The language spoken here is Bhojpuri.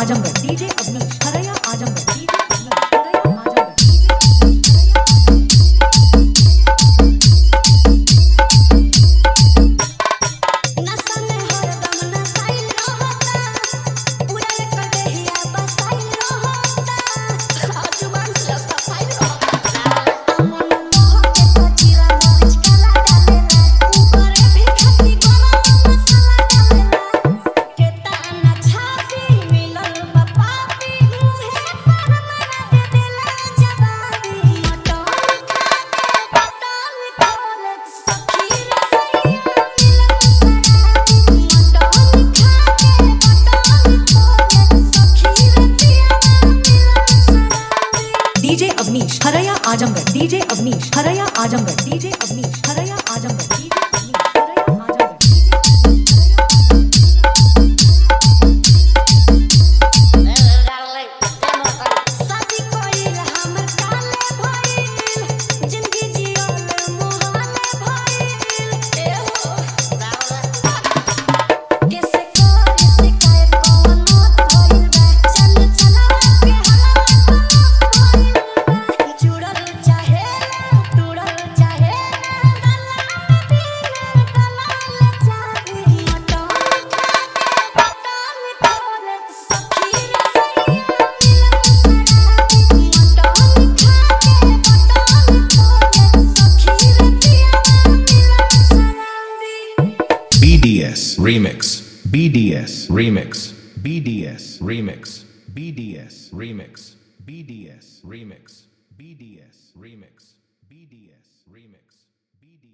Azamgarh DJ Avnish Haraiya Azamgarh DJ Avnish Haraiya Azamgarh DJ Avnish Haraiya Azamgarh DJ Avnish Haraiya Azamgarh DJ BDS Remix BDS Remix BDS Remix BDS Remix BDS Remix BDS Remix BDS Remix BDS